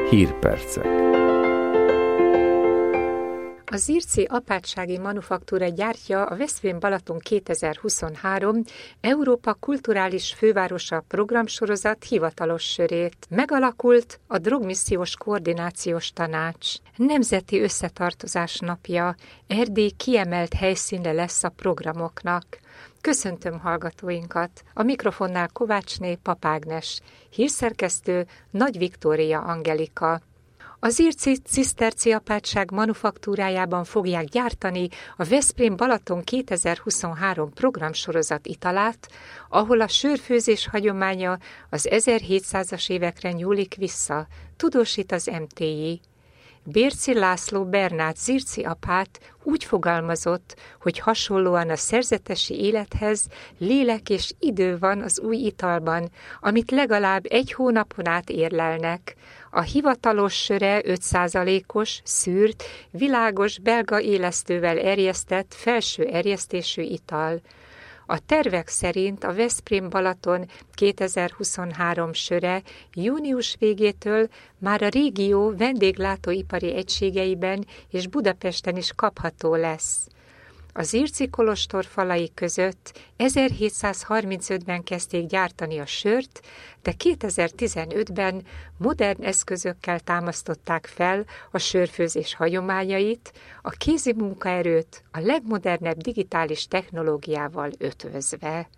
Hírpercek. A Zirci apátsági manufaktúra gyártja a Veszprém-Balaton 2023 Európa kulturális fővárosa programsorozat hivatalos sörét. Megalakult a Drogmissziós Koordinációs Tanács. Nemzeti összetartozás napja. Erdély kiemelt helyszíne lesz a programoknak. Köszöntöm hallgatóinkat! A mikrofonnál Kovácsné Pap Ágnes, hírszerkesztő Nagy Viktória Angelika. A Zirci Ciszterci apátság manufaktúrájában fogják gyártani a Veszprém-Balaton 2023 programsorozat italát, ahol a sörfőzés hagyománya az 1700-as évekre nyúlik vissza, tudósít az MTI. Bérczy László Bernát zirci apát úgy fogalmazott, hogy hasonlóan a szerzetesi élethez lélek és idő van az új italban, amit legalább 1 hónapon át érlelnek. A hivatalos söre 5%-os, szűrt, világos belga élesztővel erjesztett felső erjesztésű ital. A tervek szerint a Veszprém-Balaton 2023 söre június végétől már a régió vendéglátóipari egységeiben és Budapesten is kapható lesz. A Zirci kolostor falai között 1735-ben kezdték gyártani a sört, de 2015-ben modern eszközökkel támasztották fel a sörfőzés hagyományait, a kézi munkaerőt a legmodernebb digitális technológiával ötvözve.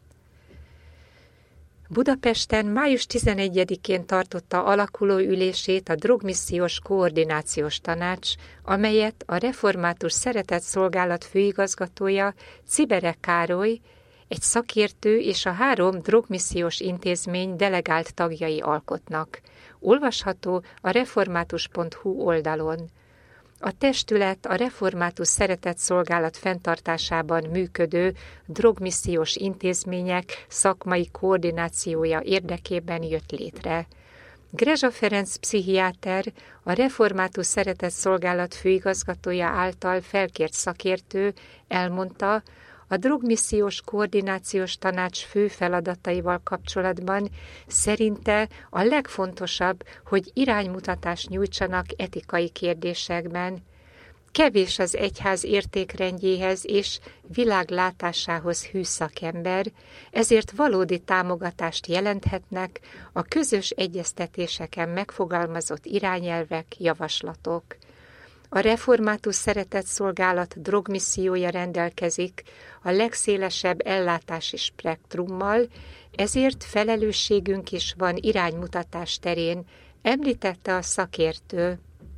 Budapesten május 11-én tartotta alakuló ülését a Drogmissziós Koordinációs Tanács, amelyet a Református Szeretetszolgálat főigazgatója Cibere Károly, egy szakértő és a 3 drogmissziós intézmény delegált tagjai alkotnak. Olvasható a református.hu oldalon. A testület a Református Szeretetszolgálat fenntartásában működő drogmissziós intézmények szakmai koordinációja érdekében jött létre. Grezsa Ferenc pszichiáter, a Református Szeretetszolgálat főigazgatója által felkért szakértő elmondta, a Drogmissziós Koordinációs Tanács fő feladataival kapcsolatban szerinte a legfontosabb, hogy iránymutatást nyújtsanak etikai kérdésekben. Kevés az egyház értékrendjéhez és világlátásához hű szakember, ezért valódi támogatást jelenthetnek a közös egyeztetéseken megfogalmazott irányelvek, javaslatok. A Református Szeretetszolgálat drogmissziója rendelkezik a legszélesebb ellátási spektrummal, ezért felelősségünk is van iránymutatás terén, említette a szakértő.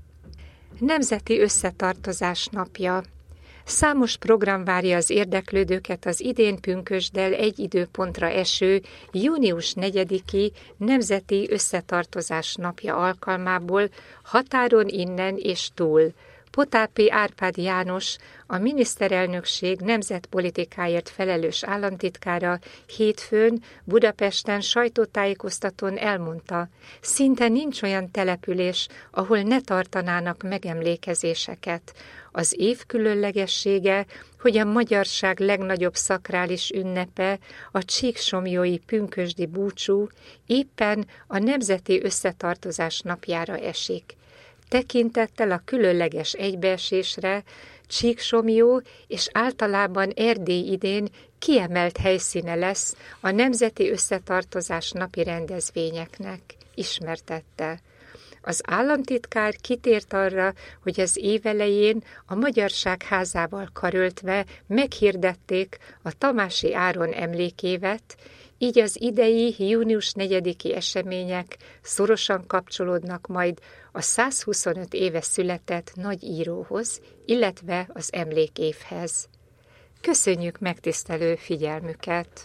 Nemzeti összetartozás napja. Számos program várja az érdeklődőket az idén pünkösddel egy időpontra eső június 4-i Nemzeti Összetartozás napja alkalmából határon innen és túl. Potápi Árpád János, a miniszterelnökség nemzetpolitikáért felelős államtitkára hétfőn Budapesten sajtótájékoztatón elmondta, szinte nincs olyan település, ahol ne tartanának megemlékezéseket. Az év különlegessége, hogy a magyarság legnagyobb szakrális ünnepe, a csíksomlyói pünkösdi búcsú éppen a Nemzeti Összetartozás napjára esik. Tekintettel a különleges egybeesésre, Csíksomlyó és általában Erdély idén kiemelt helyszíne lesz a Nemzeti Összetartozás napi rendezvényeknek, ismertette. Az államtitkár kitért arra, hogy az év elején a Magyarság házával karöltve meghirdették a Tamási Áron emlékévet, így az idei június 4-i események szorosan kapcsolódnak majd a 125 éve született nagy íróhoz, illetve az emlékévhez. Köszönjük megtisztelő figyelmüket!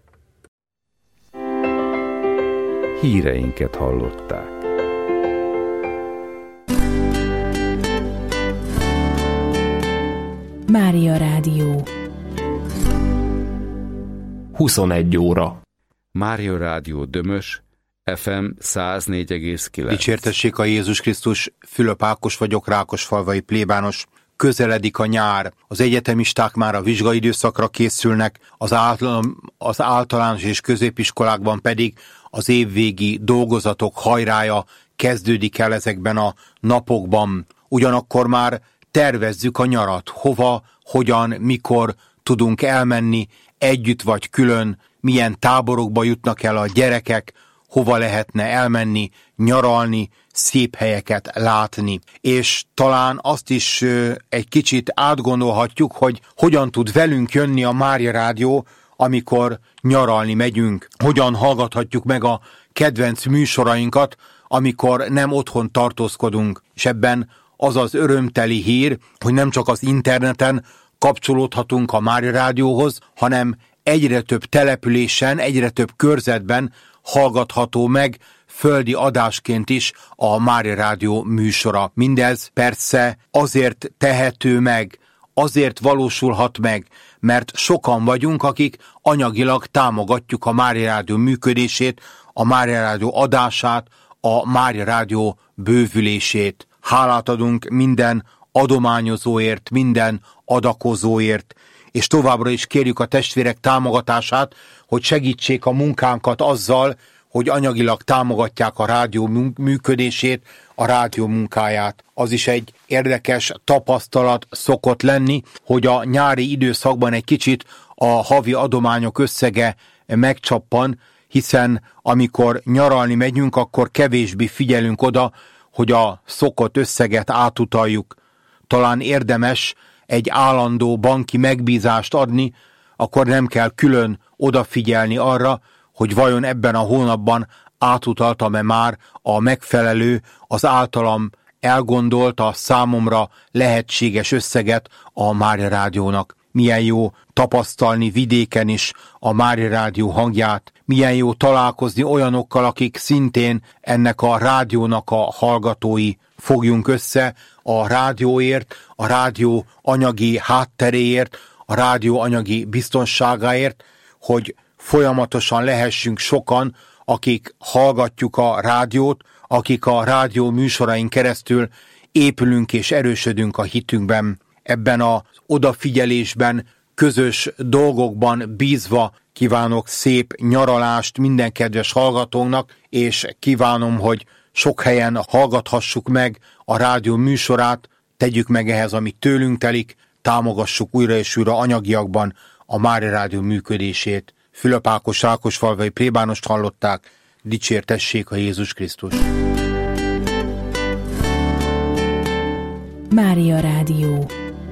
Híreinket hallották. Mária Rádió 21 óra. Mária Rádió Dömös, FM 104,9. Dicsértessék a Jézus Krisztus, Fülöp Ákos vagyok, Rákosfalvai plébános. Közeledik a nyár, az egyetemisták már a vizsgaidőszakra készülnek, az általános és középiskolákban pedig az évvégi dolgozatok hajrája kezdődik el ezekben a napokban. Ugyanakkor már tervezzük a nyarat, hova, hogyan, mikor tudunk elmenni, együtt vagy külön, milyen táborokba jutnak el a gyerekek, hova lehetne elmenni, nyaralni, szép helyeket látni. És talán azt is egy kicsit átgondolhatjuk, hogy hogyan tud velünk jönni a Mária Rádió, amikor nyaralni megyünk. Hogyan hallgathatjuk meg a kedvenc műsorainkat, amikor nem otthon tartózkodunk. És ebben az az örömteli hír, hogy nem csak az interneten kapcsolódhatunk a Mária Rádióhoz, hanem egyre több településen, egyre több körzetben hallgatható meg földi adásként is a Mária Rádió műsora. Mindez persze azért tehető meg, azért valósulhat meg, mert sokan vagyunk, akik anyagilag támogatjuk a Mária Rádió működését, a Mária Rádió adását, a Mária Rádió bővülését. Hálát adunk minden adományozóért, minden adakozóért, és továbbra is kérjük a testvérek támogatását, hogy segítsék a munkánkat azzal, hogy anyagilag támogatják a rádió működését, a rádió munkáját. Az is egy érdekes tapasztalat szokott lenni, hogy a nyári időszakban egy kicsit a havi adományok összege megcsappan, hiszen amikor nyaralni megyünk, akkor kevésbé figyelünk oda, hogy a szokott összeget átutaljuk. Talán érdemes egy állandó banki megbízást adni, akkor nem kell külön odafigyelni arra, hogy vajon ebben a hónapban átutaltam-e már a megfelelő, az általam elgondolt, a számomra lehetséges összeget a Mária Rádiónak. Milyen jó tapasztalni vidéken is a Mária Rádió hangját, milyen jó találkozni olyanokkal, akik szintén ennek a rádiónak a hallgatói. Fogjunk össze a rádióért, a rádió anyagi hátteréért, a rádió anyagi biztonságáért, hogy folyamatosan lehessünk sokan, akik hallgatjuk a rádiót, akik a rádió műsorain keresztül épülünk és erősödünk a hitünkben. Ebben az odafigyelésben, közös dolgokban bízva kívánok szép nyaralást minden kedves hallgatónak, és kívánom, hogy sok helyen hallgathassuk meg a rádió műsorát, tegyük meg ehhez, amit tőlünk telik, támogassuk újra és újra anyagiakban a Mária Rádió működését. Fülöp Ákos Rákosfalvai plébánost hallották, dicsértessék a Jézus Krisztus. Mária Rádió.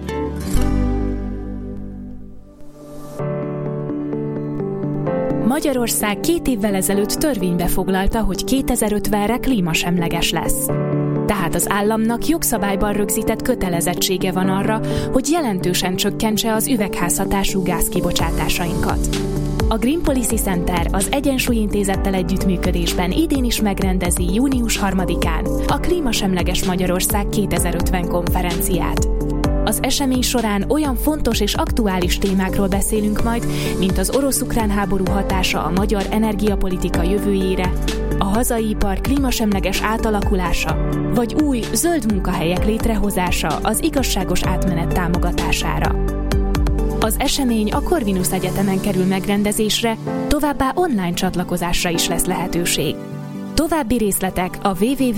Magyarország 2 évvel ezelőtt törvénybe foglalta, hogy 2050-re klímasemleges lesz. Tehát az államnak jogszabályban rögzített kötelezettsége van arra, hogy jelentősen csökkentse az üvegházhatású gázkibocsátásainkat. A Green Policy Center az Egyensúly Intézettel együttműködésben idén is megrendezi június 3-án a Klímasemleges Magyarország 2050 konferenciát. Az esemény során olyan fontos és aktuális témákról beszélünk majd, mint az orosz-ukrán háború hatása a magyar energiapolitika jövőjére, a hazai ipar klímasemleges átalakulása, vagy új, zöld munkahelyek létrehozása az igazságos átmenet támogatására. Az esemény a Corvinus Egyetemen kerül megrendezésre, továbbá online csatlakozásra is lesz lehetőség. További részletek a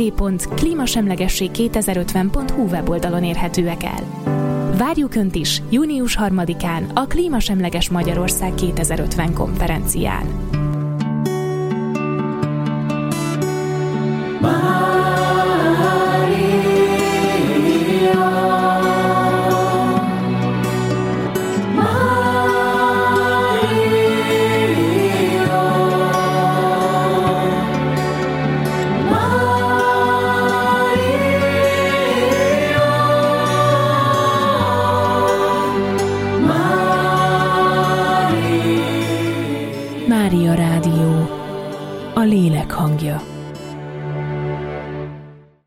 www.klimasemlegesség2050.hu weboldalon érhetőek el. Várjuk Önt is június 3-án a Klímasemleges Magyarország 2050 konferencián. Mária Rádió, a lélek hangja.